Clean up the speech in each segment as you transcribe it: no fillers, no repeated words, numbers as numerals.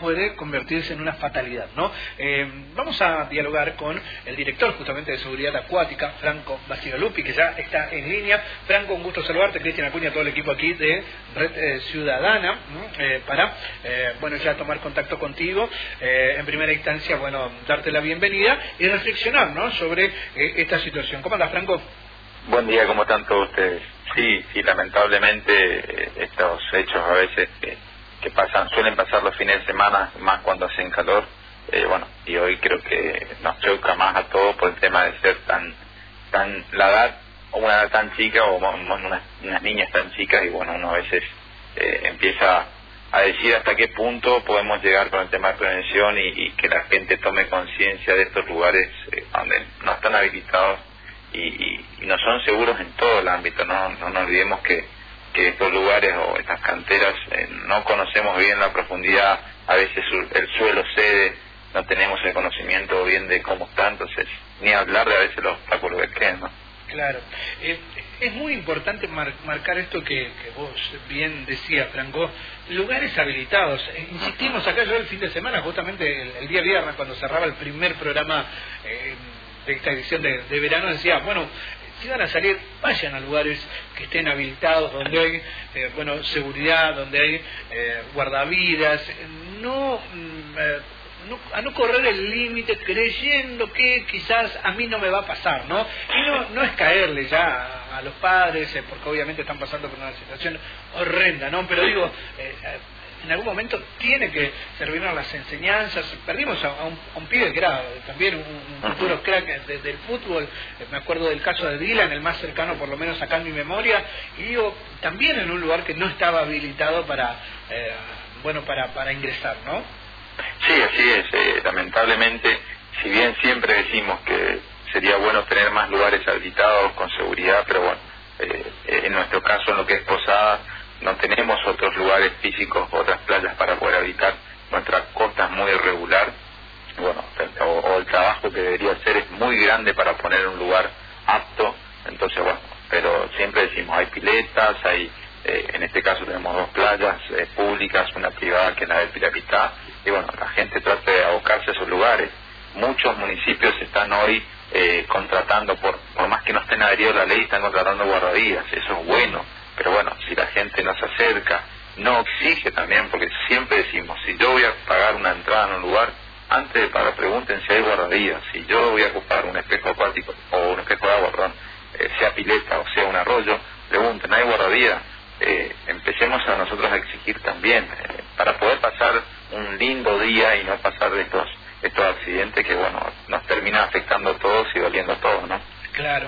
puede convertirse en una fatalidad, ¿no? Vamos a dialogar con el director justamente de Seguridad Acuática, Franco Bacigalupi, que ya está en línea. Franco, un gusto saludarte. Cristian Acuña, todo el equipo aquí de Red Ciudadana, para, bueno, ya tomar contacto contigo. En primera instancia, bueno, darte la bienvenida y reflexionar, ¿no?, sobre esta situación. ¿Cómo andas, Franco? Buen día, ¿cómo están todos ustedes? Sí, lamentablemente estos hechos a veces que pasan, suelen pasar los fines de semana, más cuando hacen calor, bueno, y hoy creo que nos choca más a todos por el tema de ser la edad, o una edad tan chica, o unas niñas tan chicas, y bueno, uno a veces empieza a decir hasta qué punto podemos llegar con el tema de prevención y que la gente tome conciencia de estos lugares donde no están habilitados y no son seguros en todo el ámbito. No nos olvidemos que estos lugares o estas canteras no conocemos bien la profundidad, a veces el suelo cede, no tenemos el conocimiento bien de cómo está, entonces ni hablar de a veces los obstáculos que quedan, ¿no? Claro, es muy importante marcar esto que vos bien decías, Franco, lugares habilitados. Insistimos acá, yo el fin de semana, justamente el día viernes, cuando cerraba el primer programa de esta edición de verano, decía, bueno, si van a salir, vayan a lugares que estén habilitados, donde hay bueno, seguridad, donde hay guardavidas, a no correr el límite creyendo que quizás a mí no me va a pasar, ¿no? Y no es caerle ya a los padres, porque obviamente están pasando por una situación horrenda, ¿no? Pero digo, en algún momento tiene que servirnos las enseñanzas. Perdimos a un pibe que era también un futuro crack del fútbol. Me acuerdo del caso de Dylan, el más cercano por lo menos acá en mi memoria, y digo, también en un lugar que no estaba habilitado para ingresar, ¿no? Sí, así es. Lamentablemente, si bien siempre decimos que sería bueno tener más lugares habilitados con seguridad, pero bueno, en nuestro caso, en lo que es Posadas, no tenemos otros lugares físicos, otras playas para poder habitar. Nuestra costa es muy irregular, bueno, o el trabajo que debería hacer es muy grande para poner un lugar apto. Entonces, bueno, pero siempre decimos, hay piletas, en este caso tenemos dos playas públicas, una privada que es la del Pirapitá, y bueno, la gente trata de abocarse a esos lugares. Muchos municipios están hoy contratando, por más que no estén adheridos a la ley, están contratando guardavidas. Eso es bueno, pero bueno, si la gente no se acerca, no exige también, porque siempre decimos, si yo voy a pagar una entrada en un lugar, antes de pagar pregunten si hay guardavidas. Si yo voy a ocupar un espejo acuático o un espejo de agua, perdón, sea pileta o sea un arroyo, pregunten, ¿hay guardavidas? Empecemos a nosotros a exigir también, para poder pasar un lindo día y no pasar de estos accidentes que, bueno, nos termina afectando a todos y doliendo a todos, ¿no? Claro.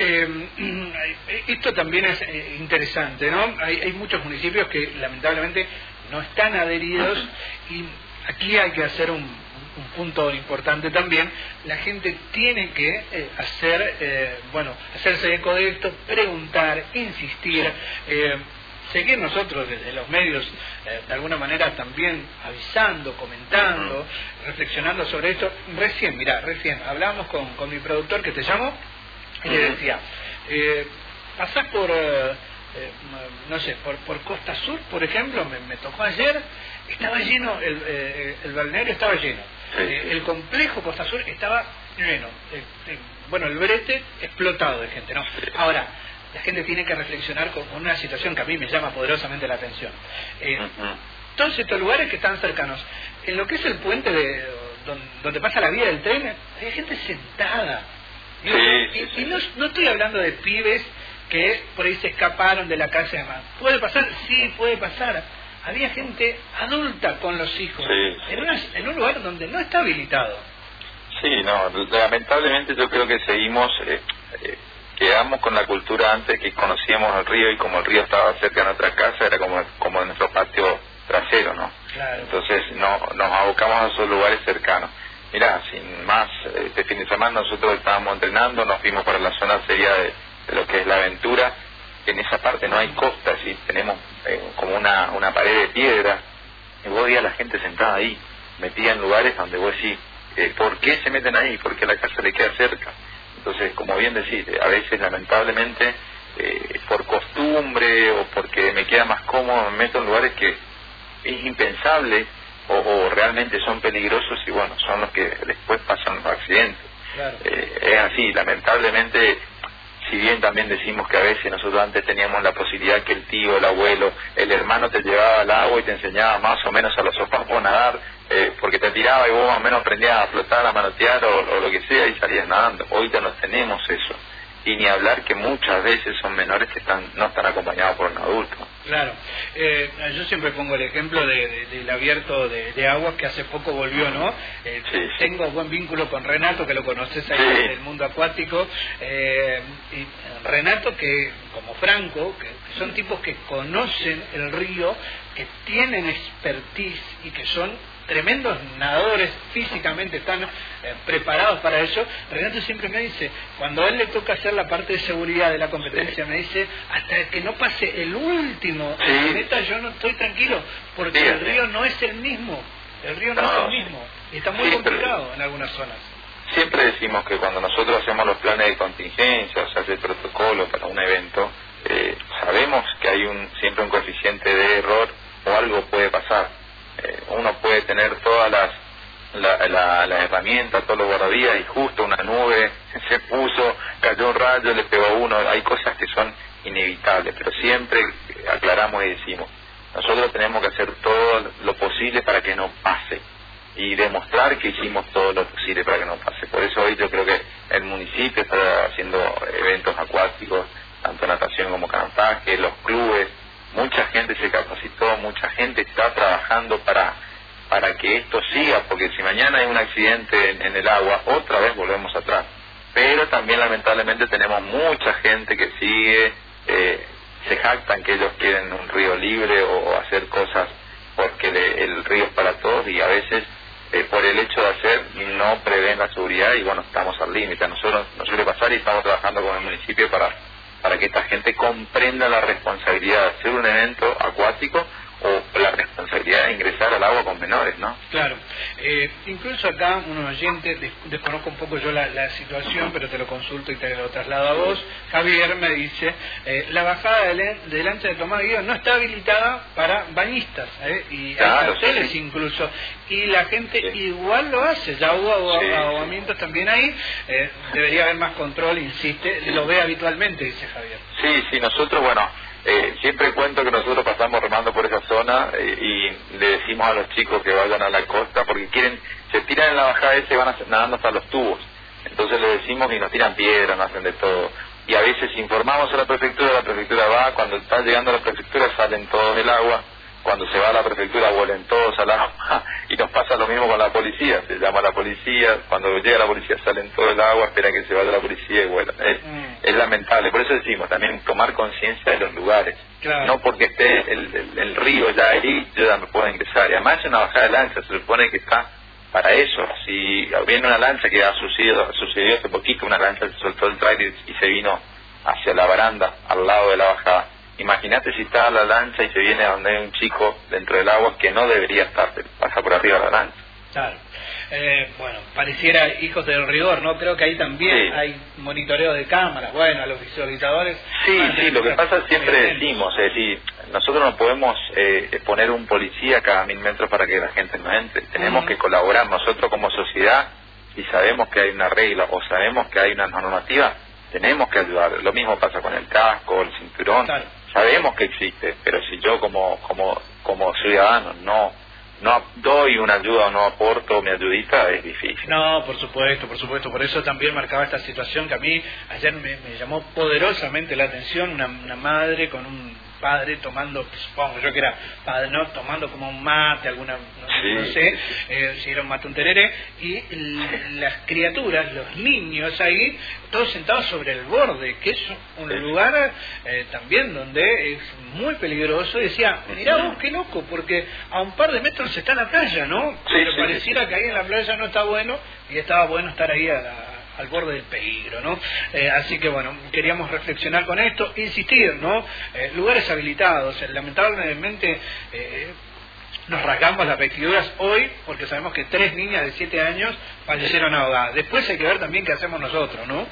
Esto también es interesante, ¿no? Hay muchos municipios que lamentablemente no están adheridos, y aquí hay que hacer un punto importante también. La gente tiene que hacerse eco de esto, preguntar, insistir, seguir nosotros desde los medios, de alguna manera también avisando, comentando, reflexionando sobre esto. Recién hablábamos con mi productor, que te llamo, y le decía, pasás por, no sé, por Costa Sur, por ejemplo, me tocó ayer, estaba lleno, el balneario estaba lleno, el complejo Costa Sur estaba lleno, bueno, el brete explotado de gente, ¿no? Ahora, la gente tiene que reflexionar con una situación que a mí me llama poderosamente la atención. Todos estos lugares que están cercanos, en lo que es el puente donde pasa la vía del tren, hay gente sentada. Y no estoy hablando de pibes que por ahí se escaparon de la casa y demás. ¿Puede pasar? Sí, puede pasar. Había gente adulta con los hijos, en un lugar donde no está habilitado. Sí, no, lamentablemente yo creo que seguimos... quedamos con la cultura antes, que conocíamos el río, y como el río estaba cerca de nuestra casa, era como en nuestro patio trasero, ¿no? Claro. Entonces nos abocamos a esos lugares cercanos. Mirá, sin más, este fin de semana nosotros estábamos entrenando, nos fuimos para la zona seria de lo que es la aventura. En esa parte no hay costa, ¿sí? Tenemos como una pared de piedra, y vos veías a la gente sentada ahí, metida en lugares donde vos decís, ¿por qué se meten ahí? Porque la casa le queda cerca. Entonces, como bien decís, a veces lamentablemente por costumbre o porque me queda más cómodo me meto en lugares que es impensable o realmente realmente son peligrosos y bueno, son los que después pasan los accidentes. Claro. Es así, lamentablemente, si bien también decimos que a veces nosotros antes teníamos la posibilidad que el tío, el abuelo, el hermano te llevaba al agua y te enseñaba más o menos a los sopapos a nadar, porque te tiraba y vos más o menos aprendías a flotar, a manotear o lo que sea y salías nadando. Hoy ya no tenemos eso. Y ni hablar que muchas veces son menores que no están acompañados por un adulto. Claro, yo siempre pongo el ejemplo del abierto de aguas que hace poco volvió, ¿no? Sí. Tengo buen vínculo con Renato, que lo conoces ahí Sí. del mundo acuático, y Renato, que como Franco, que son tipos que conocen el río, que tienen expertise y que son tremendos nadadores, físicamente están preparados para eso. Renato siempre me dice, cuando a él le toca hacer la parte de seguridad de la competencia, me dice, hasta que no pase el último meta yo no estoy tranquilo, porque el río no es el mismo, el río no es el mismo, y está muy complicado en algunas zonas. Siempre decimos que cuando nosotros hacemos los planes de contingencia, o sea, el protocolo para un evento, sabemos que hay siempre un coeficiente de error o algo puede pasar. Uno puede tener todas las herramientas, todos los guardavidas y justo una nube se puso, cayó un rayo, le pegó a uno. Hay cosas que son inevitables, pero siempre aclaramos y decimos, nosotros tenemos que hacer todo lo posible para que no pase y demostrar que hicimos todo lo posible para que no pase. Por eso hoy yo creo que el municipio está haciendo eventos acuáticos, tanto natación como canotaje, los clubes. Mucha gente se capacitó, mucha gente está trabajando para que esto siga, porque si mañana hay un accidente en el agua, otra vez volvemos atrás. Pero también lamentablemente tenemos mucha gente que sigue, se jactan que ellos quieren un río libre o hacer cosas porque el río es para todos y a veces por el hecho de hacer no prevén la seguridad y bueno, estamos al límite. A nosotros nos suele pasar y estamos trabajando con el municipio para que esta gente comprenda la responsabilidad de hacer un evento acuático o la responsabilidad de ingresar al agua con menores, ¿no? Claro. Incluso acá un oyente, desconozco un poco yo la situación, pero te lo consulto y te lo traslado a vos. Javier me dice, la bajada de lancha de Tomás Guido no está habilitada para bañistas, y claro, hay carteles sí. Incluso, y la gente igual lo hace, ya hubo ahogamientos también ahí, debería haber más control, insiste, lo ve habitualmente, dice Javier. Sí, nosotros, bueno, siempre cuento que nosotros pasamos remando por esa zona y le decimos a los chicos que vayan a la costa porque se tiran en la bajada esa y van nadando hasta los tubos. Entonces le decimos y nos tiran piedras, nos hacen de todo. Y a veces informamos a la prefectura va, cuando está llegando a la prefectura salen todos del agua, cuando se va a la prefectura vuelven todos al agua y nos pasa lo mismo con la policía, se llama a la policía, cuando llega la policía salen todos del agua, esperan que se vaya la policía y vuelan. Es lamentable, por eso decimos también tomar conciencia de los lugares, claro. No porque esté el río ya ahí, yo ya me puedo ingresar, y además es una bajada de lancha, se supone que está para eso. Si viene una lancha que sucedió hace poquito, una lancha se soltó el trailer y se vino hacia la baranda, al lado de la bajada. Imagínate si está la lancha y se viene a donde hay un chico dentro del agua que no debería estar, pasa por arriba de la lancha. Claro. Bueno, pareciera hijos del rigor, ¿no? Creo que ahí también hay monitoreo de cámaras, bueno, a los visualizadores. Sí, lo que pasa siempre decimos, es decir, nosotros no podemos poner un policía cada 1000 metros para que la gente no entre, tenemos que colaborar nosotros como sociedad, si sabemos que hay una regla o sabemos que hay una normativa, tenemos que ayudar. Lo mismo pasa con el casco, el cinturón, claro. Sabemos que existe, pero si yo como ciudadano no doy una ayuda o no aporto mi ayudita, es difícil. No, por supuesto, por eso también marcaba esta situación que a mí ayer me llamó poderosamente la atención, una madre con un padre tomando, supongo yo que era padre, ¿no? Tomando como un mate, no sé, si era un mate, un tereré, y las criaturas, los niños ahí, todos sentados sobre el borde, que es un lugar también donde es muy peligroso, y decía, mirá vos qué loco, porque a un par de metros está la playa, ¿no? Pero pareciera que ahí en la playa no está bueno, y estaba bueno estar ahí al borde del peligro, ¿no? Así que bueno, queríamos reflexionar con esto, insistir, ¿no? Lugares habilitados, lamentablemente nos rasgamos las vestiduras hoy porque sabemos que 3 niñas de 7 años fallecieron ahogadas. Después hay que ver también qué hacemos nosotros, ¿no?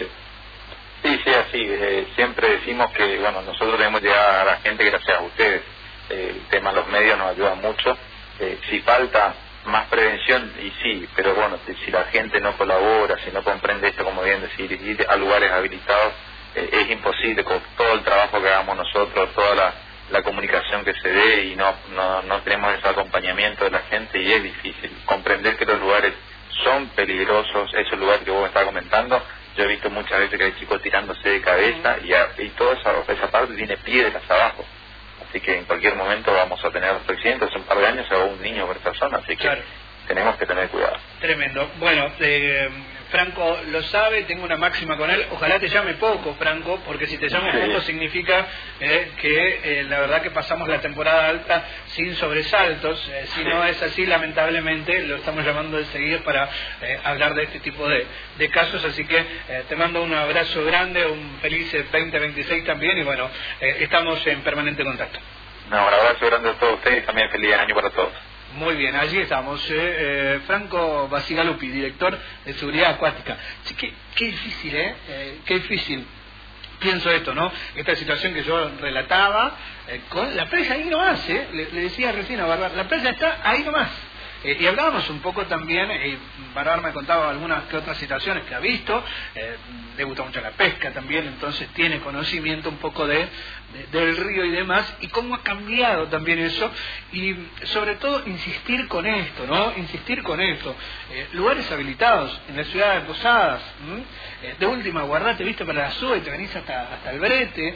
Sí, así. Siempre decimos que, bueno, nosotros debemos llegar a la gente gracias a ustedes. El tema de los medios nos ayuda mucho. Si falta más prevención, y sí, pero bueno, si la gente no colabora, si no comprende esto, como bien decir, ir a lugares habilitados, es imposible con todo el trabajo que hagamos nosotros, toda la comunicación que se dé, y no tenemos ese acompañamiento de la gente, y es difícil comprender que los lugares son peligrosos. Esos lugares que vos me estabas comentando, yo he visto muchas veces que hay chicos tirándose de cabeza, y toda esa parte tiene piedras abajo, así que en cualquier momento vamos a tener accidentes. Hace un par de años se ahogó un niño por persona, así que claro, tenemos que tener cuidado. Tremendo. Bueno, Franco lo sabe, tengo una máxima con él: ojalá te llame poco, Franco, porque si te llamo poco significa que la verdad que pasamos la temporada alta sin sobresaltos. Si no es así, lamentablemente lo estamos llamando de seguida para hablar de este tipo de casos, así que te mando un abrazo grande, un feliz 2026 también, y bueno, estamos en permanente contacto. Un abrazo grande a todos ustedes y también feliz año para todos. Muy bien, allí estamos. Franco Bacigalupi, director de Seguridad Acuática. Sí, qué difícil, qué difícil. Pienso esto, ¿no? Esta situación que yo relataba, con la presa ahí nomás, le decía recién a Barbar, la presa está ahí nomás. Y hablábamos un poco también, Barbar me contaba algunas que otras situaciones que ha visto, le gusta mucho la pesca también, entonces tiene conocimiento un poco del río y demás, y cómo ha cambiado también eso, y sobre todo insistir con esto, ¿no? Insistir con esto. Lugares habilitados en la ciudad de Posadas, de última, guardate, viste, para la SUA y te venís hasta el Brete,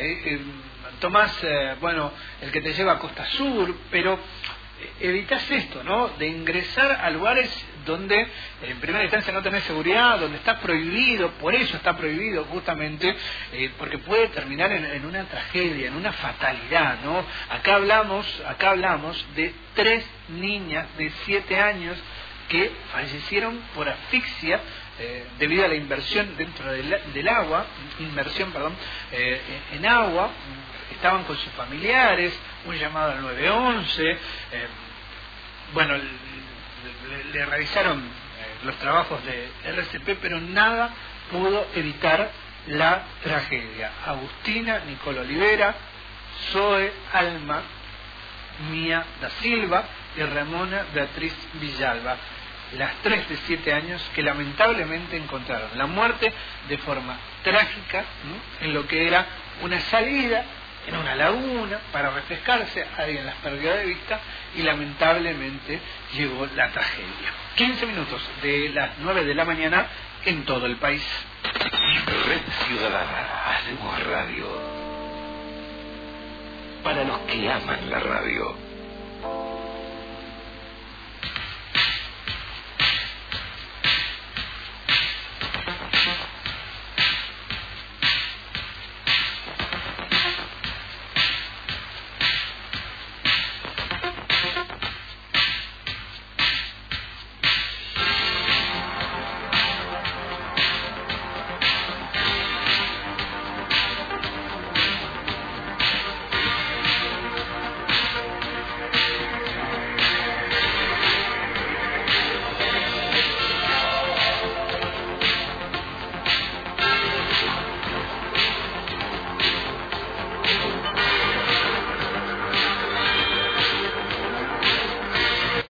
tomás, bueno, el que te lleva a Costa Sur, pero evitas esto, ¿no? De ingresar a lugares donde en primera instancia no tenés seguridad, donde está prohibido. Por eso está prohibido, justamente porque puede terminar en una tragedia, en una fatalidad, ¿no? Acá hablamos de 3 niñas de 7 años que fallecieron por asfixia debido a la inversión dentro del agua, en agua. Estaban con sus familiares, un llamado al 911, bueno, le realizaron los trabajos de RCP, pero nada pudo evitar la tragedia. Agustina Nicole Olivera, Zoe Alma Mía da Silva y Ramona Beatriz Villalba, las 3 de 7 años que lamentablemente encontraron la muerte de forma trágica, ¿no? En lo que era una salida en una laguna para refrescarse. Alguien las perdió de vista y lamentablemente llegó la tragedia. 15 minutos de las 9 de la mañana en todo el país. Red Ciudadana, hacemos radio para los que aman la radio.